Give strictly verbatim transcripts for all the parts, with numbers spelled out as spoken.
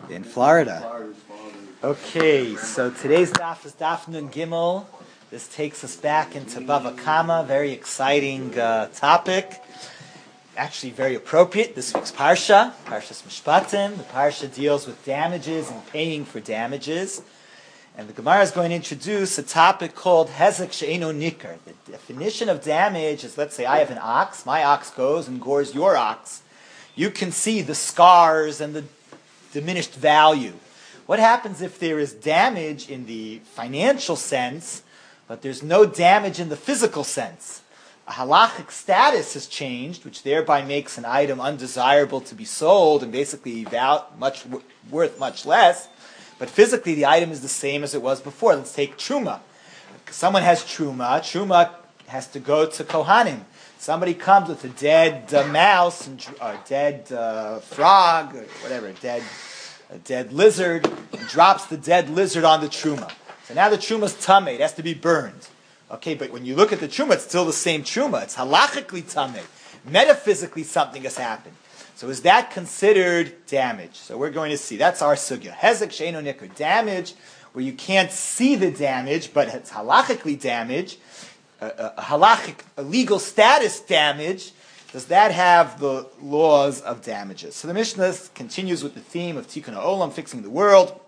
In Florida. Okay, so today's daf is Daf Nun Gimel. This takes us back into Bava Kama, very exciting uh, topic. Actually very appropriate. This week's Parsha, Parshas Mishpatim. The Parsha deals with damages and paying for damages. And the Gemara is going to introduce a topic called Hezek She'eno Nikar. The definition of damage is, let's say I have an ox, my ox goes and gores your ox. You can see the scars and the diminished value. What happens if there is damage in the financial sense, but there's no damage in the physical sense? A halachic status has changed, which thereby makes an item undesirable to be sold and basically val- much worth much less. But physically, the item is the same as it was before. Let's take truma. Someone has truma. Truma has to go to Kohanim. Somebody comes with a dead uh, mouse, and, or a dead uh, frog, or whatever, a dead, a dead lizard, and drops the dead lizard on the truma. So now the truma's tameh. It has to be burned. Okay, but when you look at the truma, it's still the same truma. It's halachically tameh. Metaphysically, something has happened. So is that considered damage? So we're going to see. That's our sugya. Hezek she'eno nikar. Damage, where you can't see the damage, but it's halachically damage. A, a halachic, a legal status damage, does that have the laws of damages? So the Mishnah continues with the theme of Tikkun HaOlam, fixing the world.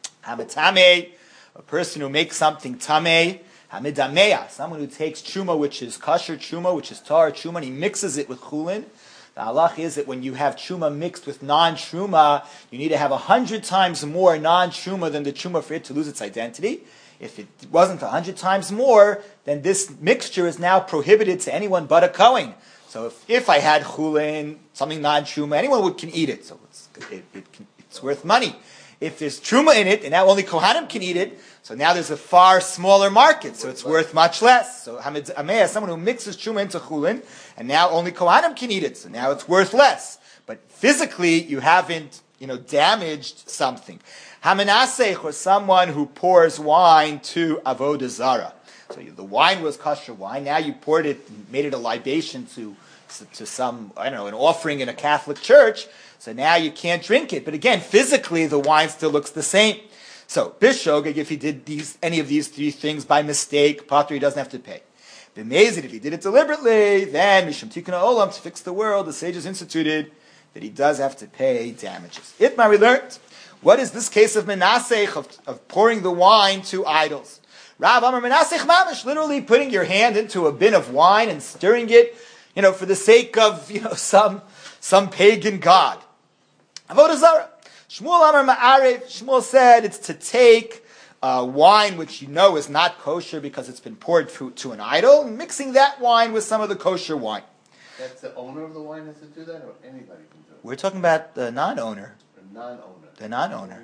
Hametame, a person who makes something tameh. Hamidameya, someone who takes truma, which is kosher truma, which is tar truma, and he mixes it with chulin. The halach is that when you have truma mixed with non-truma, you need to have a hundred times more non-truma than the truma for it to lose its identity. If it wasn't a hundred times more, then this mixture is now prohibited to anyone but a Kohen. So if, if I had chulin, something non-truma, anyone would, can eat it. So it's, it, it can, it's worth money. If there's truma in it, and now only Kohanim can eat it, so now there's a far smaller market, so it's worth much less. So Hamid Ameya, someone who mixes truma into chulin, and now only Kohanim can eat it, so now it's worth less. But physically, you haven't, you know, damaged something. Hamenasech, or someone who pours wine to avodah zara. So the wine was kosher wine. Now you poured it, made it a libation to to some, I don't know, an offering in a Catholic church. So now you can't drink it. But again, physically, the wine still looks the same. So bishogeg, if he did these any of these three things by mistake, potter, he doesn't have to pay. B'mezid, if he did it deliberately, then mishum tikkun ha'olam, to fix the world, the sages instituted that he does have to pay damages. Itmar, we learned. What is this case of menasech, of, of pouring the wine to idols? Rav Amar menasech mamish, literally putting your hand into a bin of wine and stirring it, you know, for the sake of, you know, some some pagan god. Avodah zara. Shmuel Amar ma'arev. Shmuel said it's to take uh, wine which you know is not kosher because it's been poured to, to an idol, and mixing that wine with some of the kosher wine. That's the owner of the wine has to do that, or anybody can do it? We're talking about the non-owner. The non-owner. The non-owner.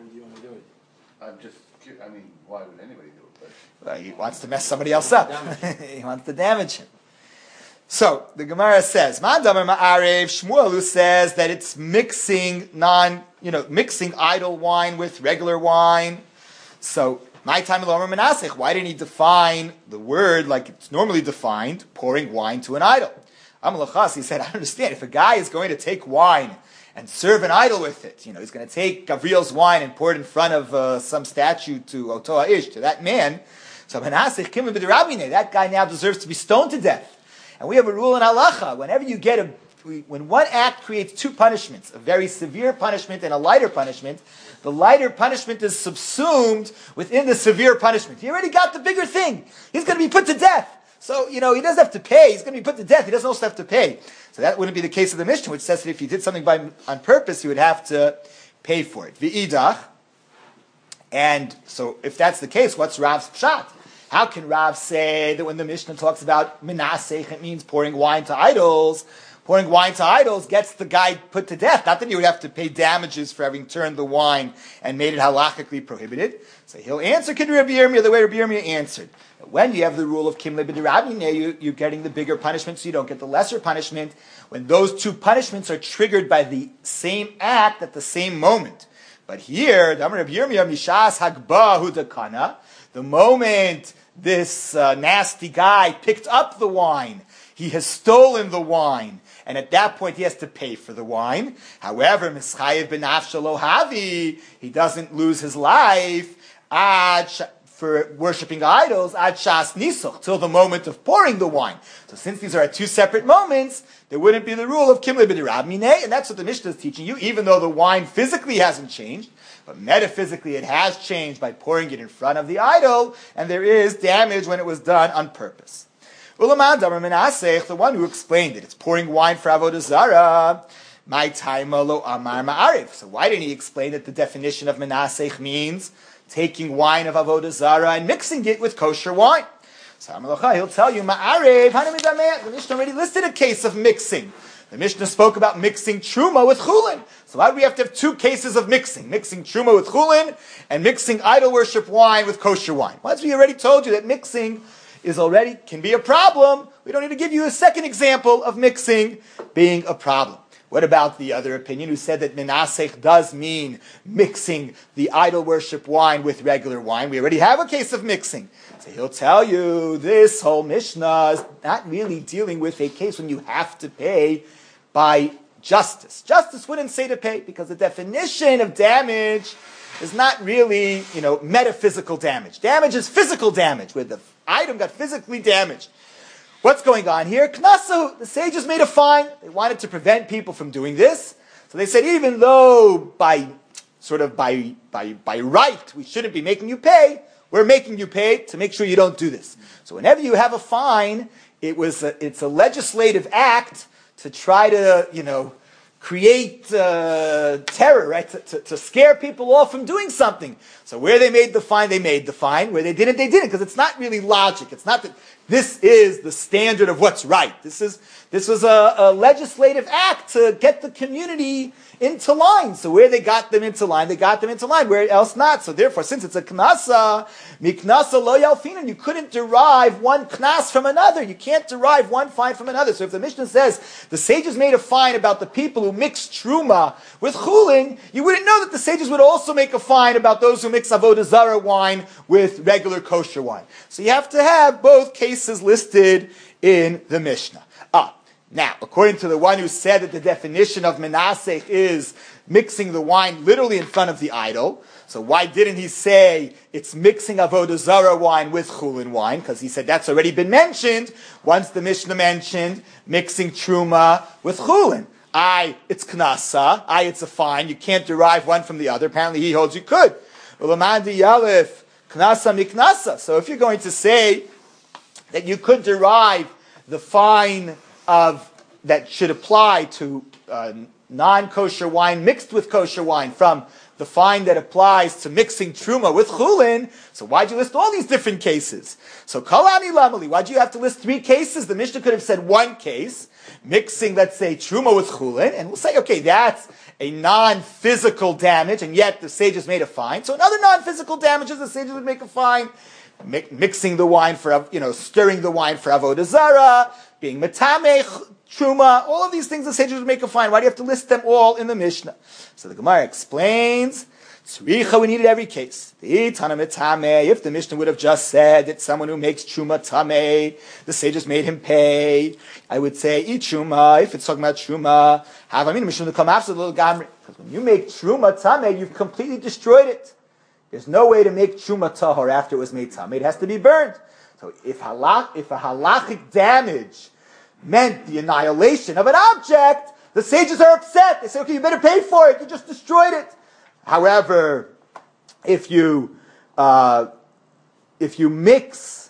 I'm just, I mean, why would anybody do it? But Well, he wants to mess somebody else up. He wants to damage him. So the Gemara says, "Man damar ma'arev." Shmuel, who says that it's mixing non, you know, mixing idol wine with regular wine. So my time lomer menasech. Why didn't he define the word like it's normally defined, pouring wine to an idol? Amalachas, he said, I understand. If a guy is going to take wine and serve an idol with it, you know, he's going to take Gavriel's wine and pour it in front of uh, some statue to Oto Ish, to that man. So menasech kim b'derabine. That guy now deserves to be stoned to death. And we have a rule in halacha: whenever you get a, when one act creates two punishments, a very severe punishment and a lighter punishment, the lighter punishment is subsumed within the severe punishment. He already got the bigger thing. He's going to be put to death. So, you know, he doesn't have to pay. He's going to be put to death. He doesn't also have to pay. So that wouldn't be the case of the Mishnah, which says that if he did something by on purpose, he would have to pay for it. V'idach. And so if that's the case, what's Rav's pshat? How can Rav say that when the Mishnah talks about menasech, it means pouring wine to idols? Pouring wine to idols gets the guy put to death. Not that he would have to pay damages for having turned the wine and made it halachically prohibited. So he'll answer Kid Rabbi Yirmiyah the way Rabbi Yirmiyah answered. When you have the rule of Kim Lebedirabi, you, you're getting the bigger punishment, so you don't get the lesser punishment. When those two punishments are triggered by the same act at the same moment. But here, Rabbi Yirmiyah Mishas Hagba Hudakana, the moment this uh, nasty guy picked up the wine, he has stolen the wine, and at that point he has to pay for the wine. However, Mischayev b'nafsho lo havi, he doesn't lose his life ad for worshipping idols ad shas nisuch, till the moment of pouring the wine. So since these are at two separate moments, there wouldn't be the rule of kimle b'dirab minei, and that's what the Mishnah is teaching you, even though the wine physically hasn't changed, but metaphysically it has changed by pouring it in front of the idol, and there is damage when it was done on purpose. Ulaman Damar Menasech, the one who explained it, it's pouring wine for Avodah Zarah. My time lo amar ma'arif. So why didn't he explain that the definition of Menasech means taking wine of Avodah Zarah and mixing it with kosher wine? So he'll tell you, ma'arif, the Mishnah already listed a case of mixing. The Mishnah spoke about mixing truma with chulin. So why do we have to have two cases of mixing? Mixing truma with chulin and mixing idol worship wine with kosher wine. Once we already told you that mixing is already, can be a problem, we don't need to give you a second example of mixing being a problem. What about the other opinion who said that Menasech does mean mixing the idol worship wine with regular wine? We already have a case of mixing. So he'll tell you this whole Mishnah is not really dealing with a case when you have to pay by justice. Justice wouldn't say to pay because the definition of damage is not really, you know, metaphysical damage. Damage is physical damage, where the item got physically damaged. What's going on here? Knasu, the sages made a fine. They wanted to prevent people from doing this. So they said, even though by sort of by by by right we shouldn't be making you pay, we're making you pay to make sure you don't do this. So whenever you have a fine, it was a, it's a legislative act to try to, you know, create uh, terror, right? To, to, to scare people off from doing something. So where they made the fine, they made the fine. Where they didn't, they didn't, because it's not really logic. It's not that this is the standard of what's right. This is this was a, a legislative act to get the community into line. So where they got them into line, they got them into line. Where else not? So therefore, since it's a knasa, miknasa lo yalfinan, you couldn't derive one knas from another. You can't derive one fine from another. So if the Mishnah says the sages made a fine about the people who mix truma with chulin, you wouldn't know that the sages would also make a fine about those who mix avodah zarah wine with regular kosher wine. So you have to have both cases listed in the Mishnah. Ah. Now, according to the one who said that the definition of menasech is mixing the wine literally in front of the idol, so why didn't he say it's mixing avodah zarah wine with chulin wine? Because he said that's already been mentioned once the Mishnah mentioned mixing truma with chulin. I, it's knasa. I, it's a fine. You can't derive one from the other. Apparently he holds you could. Ulamandi yalef knasa miknasa. So if you're going to say that you could derive the fine of that should apply to uh, non-kosher wine mixed with kosher wine from the fine that applies to mixing truma with chulin, so why'd you list all these different cases? So kalani lamali, why'd you have to list three cases? The Mishnah could have said one case, mixing, let's say, truma with chulin, and we'll say, okay, that's a non-physical damage, and yet the sages made a fine. So another non-physical damages, the sages would make a fine, Mi- mixing the wine for, you know, stirring the wine for avodah zarah, being metameh, truma, all of these things the sages would make a fine. Why do you have to list them all in the Mishnah? So the Gemara explains, tzricha, we needed every case. If the Mishnah would have just said that someone who makes truma tameh, the sages made him pay, I would say, eat truma, if it's talking about truma, have I mean, Mishnah to come after the little gamri. Because when you make truma tameh, you've completely destroyed it. There's no way to make truma tahor after it was made tameh. It has to be burned. So if halach, if a halachic damage meant the annihilation of an object, the sages are upset. They say, okay, you better pay for it. You just destroyed it. However, if you uh, if you mix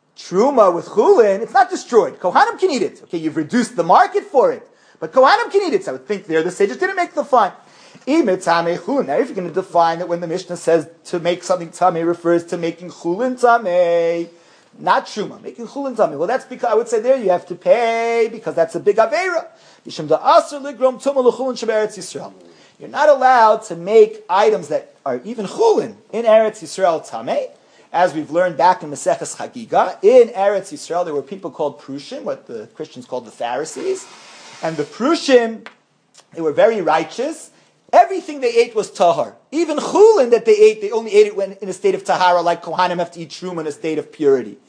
truma with chulin, it's not destroyed. Kohanim can eat it. Okay, you've reduced the market for it, but Kohanim can eat it. So I would think there the sages didn't make the fine. Now, if you're going to define that when the Mishnah says to make something tameh refers to making chulin tameh, not truma, making chulin tameh. Well, that's because I would say there you have to pay because that's a big aveira. You're not allowed to make items that are even chulin in Eretz Yisrael tameh. As we've learned back in Maseches Chagiga, in Eretz Yisrael there were people called Prushim, what the Christians called the Pharisees, and the Prushim, they were very righteous. Everything they ate was tahar. Even chulin that they ate, they only ate it when in a state of tahara, like Kohanim have to eat truma in a state of purity.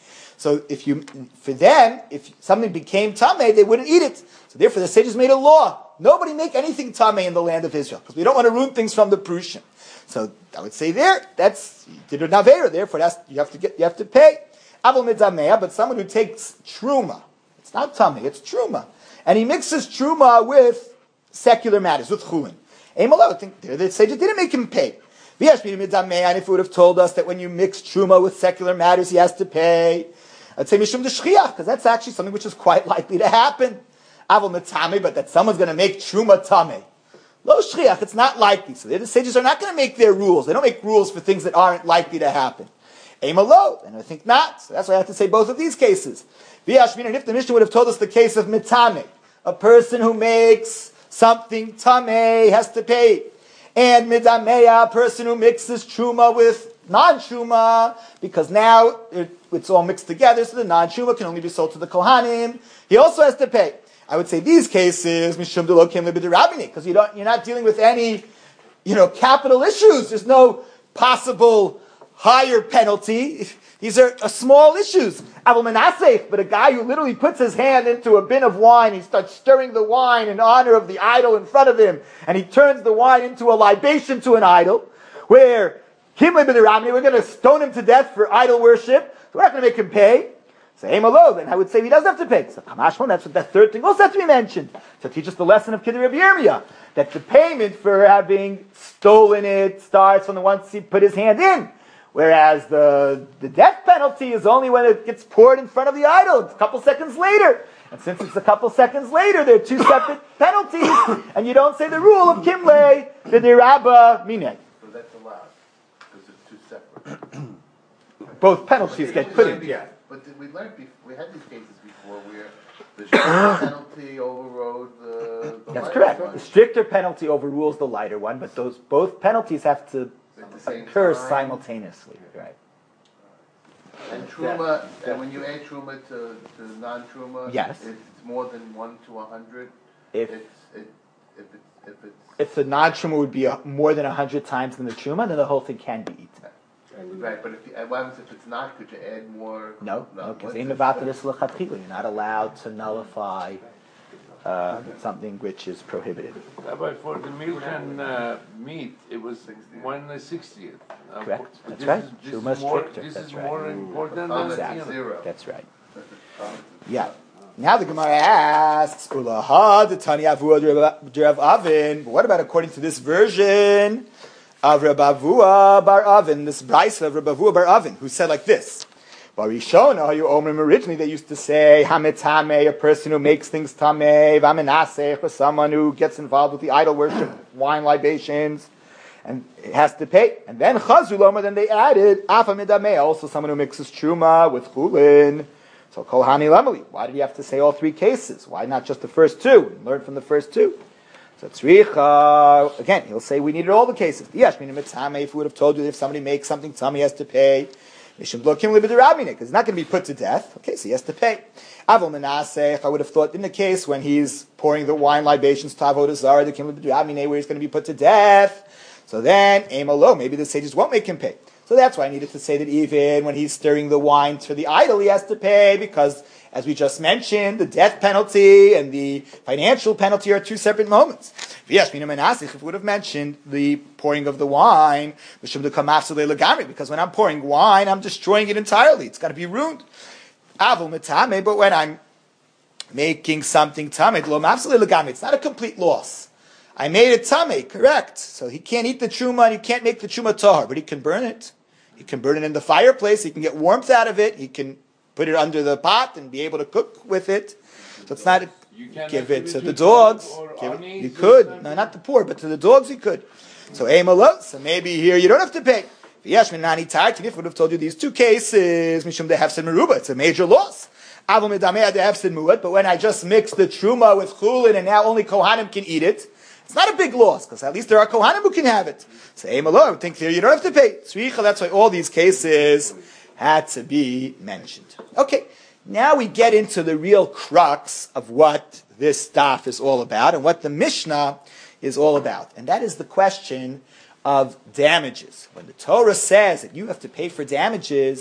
So if you, for them, if something became tamei, they wouldn't eat it. So therefore, the sages made a law: nobody make anything tamei in the land of Israel, because we don't want to ruin things from the Prussian. So I would say there, that's you did a naveira. Therefore, that's you have to get, you have to pay. Avol midamea, but someone who takes truma, it's not tamei, it's truma, and he mixes truma with secular matters, with chulin. I think there the sages didn't make him pay. And if it would have told us that when you mix truma with secular matters, he has to pay, I'd say mishum d'shchiach, because that's actually something which is quite likely to happen. Avol mitame, but that someone's going to make truma tamei. Lo shchiach, it's not likely. So the sages are not going to make their rules. They don't make rules for things that aren't likely to happen. Emalo, and I think not. So that's why I have to say both of these cases. And if the Mishnah would have told us the case of mitame, a person who makes something tamei has to pay. And midameya, a person who mixes truma with non-truma, because now it, it's all mixed together, so the non-truma can only be sold to the kohanim. He also has to pay. I would say these cases, mishum de lo kim lebidirabine, because you don't, you're not dealing with any, you know, capital issues. There's no possible higher penalty. These are uh, small issues. Avol menasech, but a guy who literally puts his hand into a bin of wine, he starts stirring the wine in honor of the idol in front of him, and he turns the wine into a libation to an idol, where kim lebidirabine, we're going to stone him to death for idol worship, so we're not going to make him pay. So Emalo, then I would say he doesn't have to pay. So Kamashmon, that's what that third thing also has to be mentioned to teach us the lesson of Kiddush Rabbi Yirmiyah, that the payment for having stolen it starts from the once he put his hand in, whereas the the death penalty is only when it gets poured in front of the idol. It's a couple seconds later, and since it's a couple seconds later, they're two separate penalties, and you don't say the rule of Kimle v'dirabba mineh. So that's allowed because it's two separate. Both penalties get put in. Yeah. But we learned, before, we had these cases before where the stricter penalty overrode the, the That's lighter correct. one. The stricter penalty overrules the lighter one, but those both penalties have to At the same occur time. simultaneously. Right. And truma, and when you add truma to, to non-truma, Yes. if it's more than one to a hundred, If it's, it, if it's, if it's, if the non-truma would be a, more than a hundred times than the truma, then the whole thing can be eaten. right, but if you, and what happens if it's not? Could you add more? No, no, because What's in it- the you're not allowed to nullify uh, something which is prohibited. Rabbi, for the milk and uh, meat, it was one sixtieth. Uh, Correct. but That's this right. Is, this Truma is is more, stricter. this That's is right. more important Oh, than that's the you know. zero. That's right. Um, Yeah. Now the Gemara asks, Ulaha, the Tani Avua Rav Avin. But what about according to this version of Rav Avua Bar Avin, this brisa of Rav Avua Bar Avin, who said like this? Barishona, you Omrim, originally they used to say, Hametame, a person who makes things tameh, Vamenasech, or someone who gets involved with the idol worship, wine libations, and it has to pay. And then Chazuloma, then they added, Afamidameh, also someone who mixes truma with chulin. So Kolhani Lamali, why did you have to say all three cases? Why not just the first two? And learn from the first two. So Tzricha, again, he'll say we needed all the cases. Yes, meaning mitzame, if we would have told you that if somebody makes something, tummy has to pay. Because it's not going to be put to death. Okay, so he has to pay. Avol Menasech, I would have thought in the case when he's pouring the wine libations, Tavod Azar, the Kim Libidramine, where he's going to be put to death. So then, Amalo, maybe the sages won't make him pay. So that's why I needed to say that even when he's stirring the wine for the idol, he has to pay, because, as we just mentioned, the death penalty and the financial penalty are two separate moments. Yes, if we would have mentioned the pouring of the wine, because when I'm pouring wine, I'm destroying it entirely. It's got to be ruined. But when I'm making something tameh, it's not a complete loss. I made it tameh, correct. So he can't eat the truma and he can't make the truma tahar, but he can burn it. He can burn it in the fireplace. He can get warmth out of it. He can put it under the pot and be able to cook with it. So it's not, a, give it to the dogs. Give it, you could. No, not the poor, but to the dogs you could. So Eimalo, so maybe here you don't have to pay. If I would have told you these two cases, Mishum de Hefsid Meruba, it's a major loss. But when I just mix the truma with chulin and now only Kohanim can eat it, it's not a big loss, because at least there are Kohanim who can have it. So Eimalo, I would think here you don't have to pay. That's why all these cases had to be mentioned. Okay, now we get into the real crux of what this daf is all about and what the Mishnah is all about. And that is the question of damages. When the Torah says that you have to pay for damages,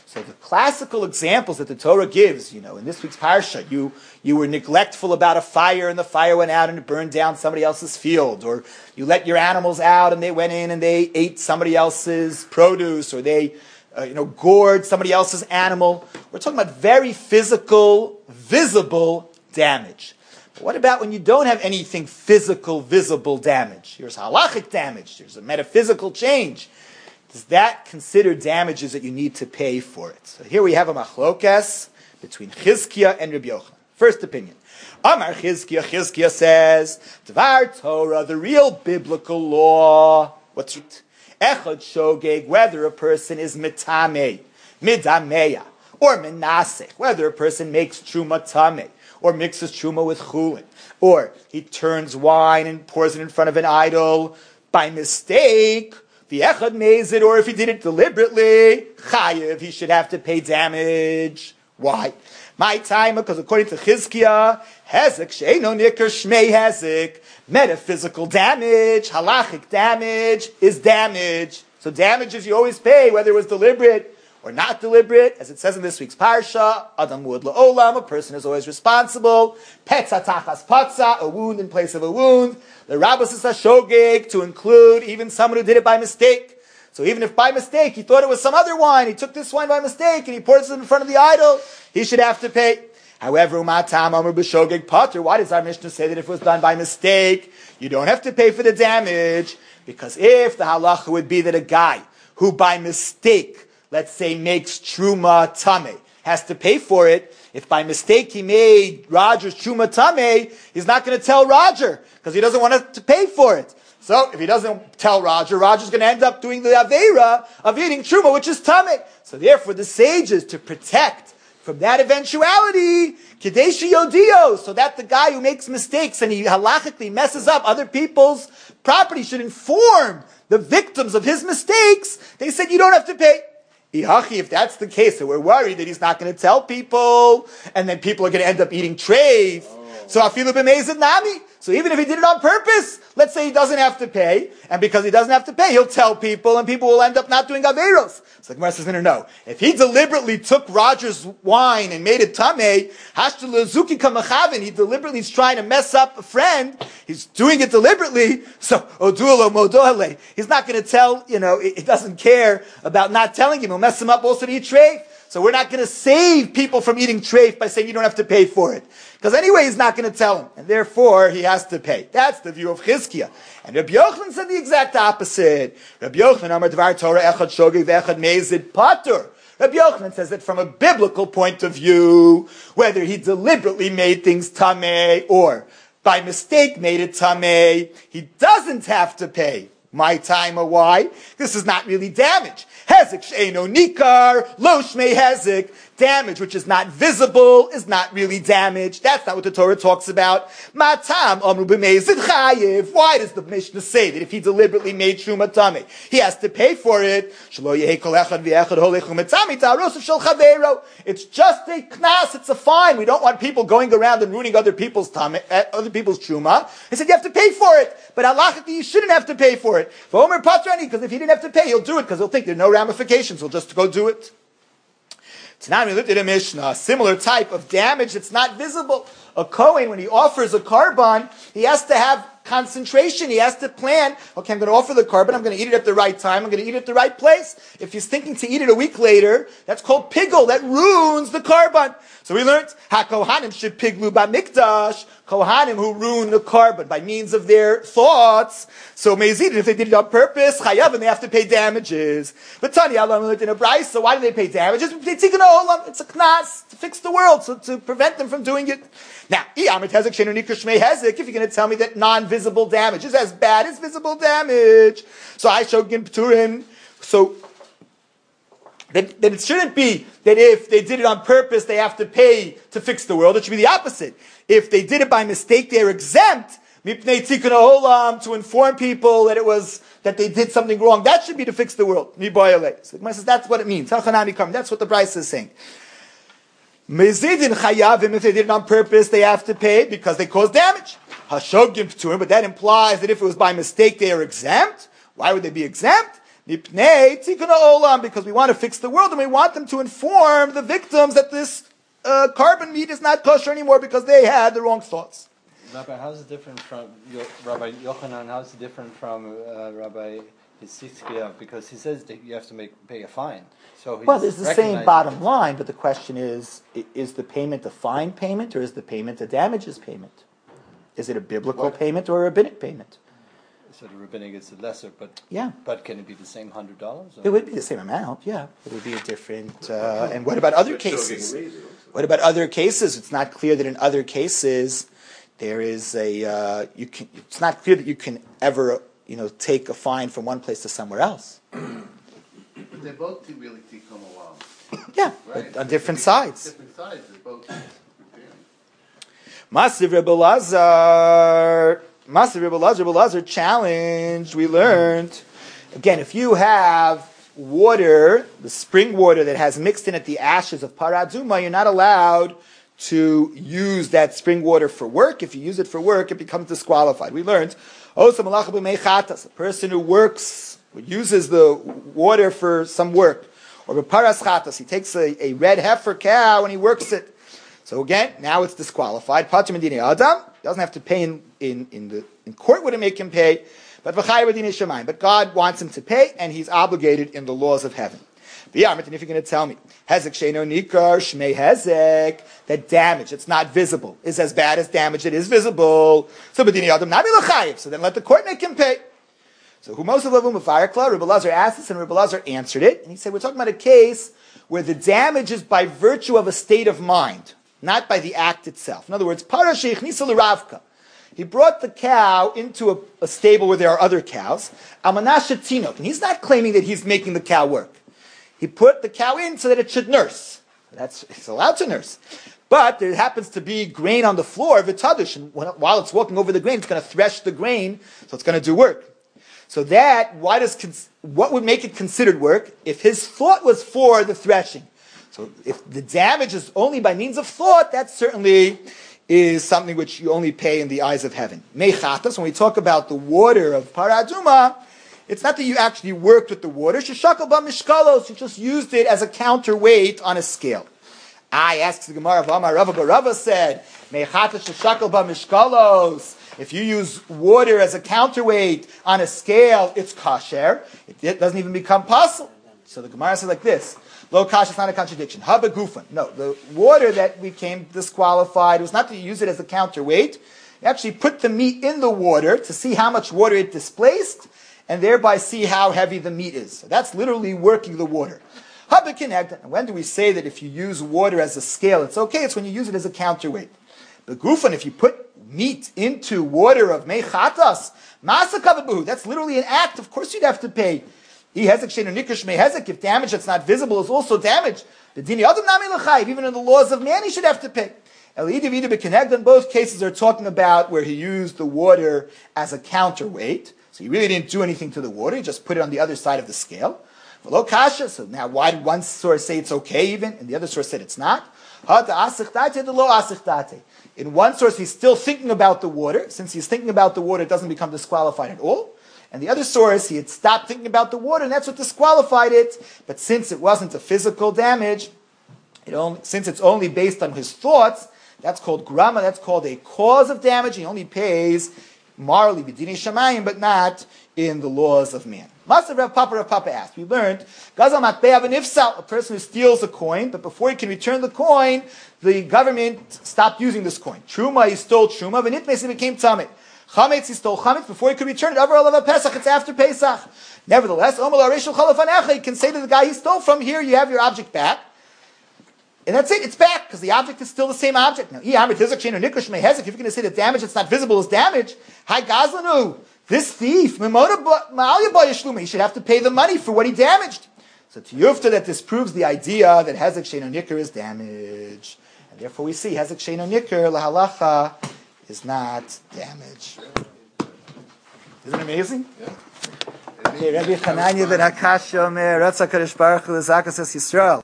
So the classical examples that the Torah gives, you know, in this week's parsha, you you were neglectful about a fire and the fire went out and it burned down somebody else's field, or you let your animals out and they went in and they ate somebody else's produce, or they uh, you know gored somebody else's animal. We're talking about very physical, visible damage. But what about when you don't have anything physical, visible damage? Here's halachic damage. There's a metaphysical change. Does that consider damages that you need to pay for it? So here we have a machlokas between Chizkiah and Rabbi Yochanan. First opinion. Amar Chizkiah, Chizkiah says, Dvar Torah, the real biblical law. What's it? Echad shogeg, whether a person is mitame, midameya, or menasech, whether a person makes truma tameh, or mixes truma with chulin, or he turns wine and pours it in front of an idol by mistake, the echad mezid, or if he did it deliberately, chayiv, he should have to pay damage. Why? My time, because according to Chizkiah, hezek she'eino nikar shmei hezek, metaphysical damage, halachic damage is damage. So damages you always pay, whether it was deliberate or not deliberate, as it says in this week's parsha, Adam Muad La'olam, a person is always responsible. Petza tachas patza, a wound in place of a wound. The Rabbos is shogeg, to include even someone who did it by mistake. So even if by mistake he thought it was some other wine, he took this wine by mistake and he poured it in front of the idol, he should have to pay. However, umatam amar b'shogeg pater, why does our Mishnah say that if it was done by mistake, you don't have to pay for the damage? Because if the halacha would be that a guy who by mistake, let's say, makes truma tameh, has to pay for it. If by mistake he made Roger's truma tameh, he's not going to tell Roger because he doesn't want to pay for it. So if he doesn't tell Roger, Roger's going to end up doing the aveira of eating truma, which is tameh. So therefore, the sages, to protect from that eventuality, kadeshi yodio, so that the guy who makes mistakes and he halachically messes up other people's property should inform the victims of his mistakes. They said you don't have to pay. If that's the case, so we're worried that he's not going to tell people, and then people are going to end up eating treif. Oh. So afilu b'meizid nami. So even if he did it on purpose, let's say he doesn't have to pay, and because he doesn't have to pay, he'll tell people, and people will end up not doing averos. So the Gemara says, no, no, no. If he deliberately took Roger's wine and made it tameh, hashtu lezuki kamachavin, he deliberately is trying to mess up a friend, he's doing it deliberately, so odulo modohle, he's not going to tell, you know, he doesn't care about not telling him, he'll mess him up also to eat treif. So we're not going to save people from eating treif by saying you don't have to pay for it. Because anyway, he's not going to tell him. And therefore, he has to pay. That's the view of Chizkiah. And Rabbi Yochanan said the exact opposite. Rabbi Yochanan, Amar Dvar Torah, Echad Shogeg, Ve'echad Mezid, Patur. Rabbi Yochanan says that from a biblical point of view, whether he deliberately made things tameh or by mistake made it tameh, he doesn't have to pay. My time or why? This is not really damage. Hezek she'eino nikar, lo shmei hezek. Damage which is not visible is not really damage. That's not what the Torah talks about. Matam amru b'meizid chayiv. Why does the Mishnah say that if he deliberately made truma tameh, he has to pay for it? Shelo yehei kol echad v'echad holech u'metzami ta'arosav shel chaveiro. It's just a knas. It's a fine. We don't want people going around and ruining other people's tameh, other people's truma. He said you have to pay for it, but halachically you shouldn't have to pay for it. For Omer Patrani, because if he didn't have to pay, he'll do it because he'll think there are no ramifications. He'll just go do it. Tonight we looked at a Mishnah, a similar type of damage that's not visible. A Kohen, when he offers a korban, he has to have concentration. He has to plan, okay, I'm going to offer the korban, I'm going to eat it at the right time, I'm going to eat it at the right place. If he's thinking to eat it a week later, that's called pigul. That ruins the korban. So we learned, ha-kohanim should piglu ba-mikdash, kohanim who ruin the korban by means of their thoughts. So mezid, if they did it on purpose, chayav, and they have to pay damages. But Tani, Allah learned in a brayso, so why do they pay damages? They take an olam, it's a knas to fix the world, so to prevent them from doing it. Now, if you're going to tell me that non-visible damage is as bad as visible damage, so I show gin pturim, so that, that it shouldn't be that if they did it on purpose, they have to pay to fix the world. It should be the opposite. If they did it by mistake, they're exempt mipnei tikkun ha'olam, to inform people that it was that they did something wrong. That should be to fix the world. So the Gemara says that's what it means. That's what the Brisa is saying. Mezidin chayavim, if they did it on purpose, they have to pay because they caused damage. Hashogim pturim, but that implies that if it was by mistake, they are exempt. Why would they be exempt? Nipnei tikkun ha'olam, because we want to fix the world and we want them to inform the victims that this uh, carbon meat is not kosher anymore because they had the wrong thoughts. Rabbi, how is it different from Yo- Rabbi Yochanan? How is it different from uh, Rabbi Hitzkiah? Because he says that you have to make pay a fine. So he's Well, it's the same recognizing bottom it. line, but the question is, i- is the payment a fine payment or is the payment a damages payment? Is it a biblical What? payment or a rabbinic payment? So the rabbinic is the lesser, but Yeah. but can it be the same hundred dollars? It would be the same amount, yeah. It would be a different. Uh, and what about other cases? What about other cases? It's not clear that in other cases there is a. Uh, you can. It's not clear that you can ever, you know, take a fine from one place to somewhere else. But they both really tikkun olam. Yeah, Right. but on different sides. Different sides, they both. Masiv Rebbe Lazar, Masiv Rebbe Lazar, Rebbe Lazar challenged. We learned again, if you have water, the spring water that has mixed in it the ashes of paraduma, you're not allowed to use that spring water for work. If you use it for work, it becomes disqualified. We learned, a person who works, who uses the water for some work, or paras chatas, he takes a, a red heifer cow and he works it. So again, now it's disqualified. Pater medinei adam, doesn't have to pay in, in, in the in court, wouldn't make him pay, but v'chayav medinei shamayim. But God wants him to pay, and he's obligated in the laws of heaven. And if you're going to tell me, hezek sheino nikar shmei hezek, that damage, it's not visible, is as bad as damage that is visible. So medinei adam nami l'chayav. So then let the court make him pay. So who most of them Rebbe Lazar asked this, and Rebbe Lazar answered it, and he said, we're talking about a case where the damage is by virtue of a state of mind, not by the act itself. In other words, para sheichnisu l'ravka. He brought the cow into a, a stable where there are other cows. Amanasha tinok, and he's not claiming that he's making the cow work. He put the cow in so that it should nurse. That's it's allowed to nurse. But there happens to be grain on the floor, v'tadush, and while it's walking over the grain, it's going to thresh the grain, so it's going to do work. So that, why does what would make it considered work? If his thought was for the threshing. So if the damage is only by means of thought, that certainly is something which you only pay in the eyes of heaven. Mechatas, when we talk about the water of paraduma, it's not that you actually worked with the water. Sheshakal ba mishkalos, you just used it as a counterweight on a scale. I asked the Gemara of Amar Rava, but Rava said, Mechatas sheshakal ba mishkalos. If you use water as a counterweight on a scale, it's kasher. It, it doesn't even become possible. So the Gemara says like this. Lo kasher is not a contradiction. Haba gufan. No, the water that became disqualified was not to use it as a counterweight. You actually put the meat in the water to see how much water it displaced, and thereby see how heavy the meat is. So that's literally working the water. Haba kinegda. And when do we say that if you use water as a scale, it's okay? It's when you use it as a counterweight. The gufan, if you put meat into water of mechatas, masa kavod, that's literally an act. Of course you'd have to pay. If damage that's not visible is also damage, the dini adam nami l'chayiv, even in the laws of man, he should have to pay. In both cases are talking about where he used the water as a counterweight. So he really didn't do anything to the water, he just put it on the other side of the scale. So now why did one source say it's okay even, and the other source said it's not? In one source he's still thinking about the water. Since he's thinking about the water, it doesn't become disqualified at all. And the other source, he had stopped thinking about the water, and that's what disqualified it. But since it wasn't a physical damage, it only, since it's only based on his thoughts, that's called grama, that's called a cause of damage. He only pays morally b'dinei shamayim, but not in the laws of man. Master Rav Papa Rav Papa asked, we learned, Gazal matbe'av and ifsal, a person who steals a coin, but before he can return the coin, the government stopped using this coin. Truma, he stole truma, and it basically became tamid. Chametz, he stole chametz before he could return it. Avar alav Pesach, it's after Pesach. Nevertheless, Omer l'Arishul Chalafanecha, you can say to the guy he stole from, here you have your object back. And that's it, it's back, because the object is still the same object. Now, if you're going to say that damage that's not visible is damage, hi Gazlanu, this thief, he should have to pay the money for what he damaged. So to Yufta, that disproves the idea that Hezek Sheino Nikr is damage. And therefore we see Hezek Sheino Nikr, lahalacha, is not damage. Isn't it amazing? Yeah. Okay, Rabbi Chananya ben Akash Omer, Ratzah Kadosh Baruch Hu, Zakas Es Yisrael.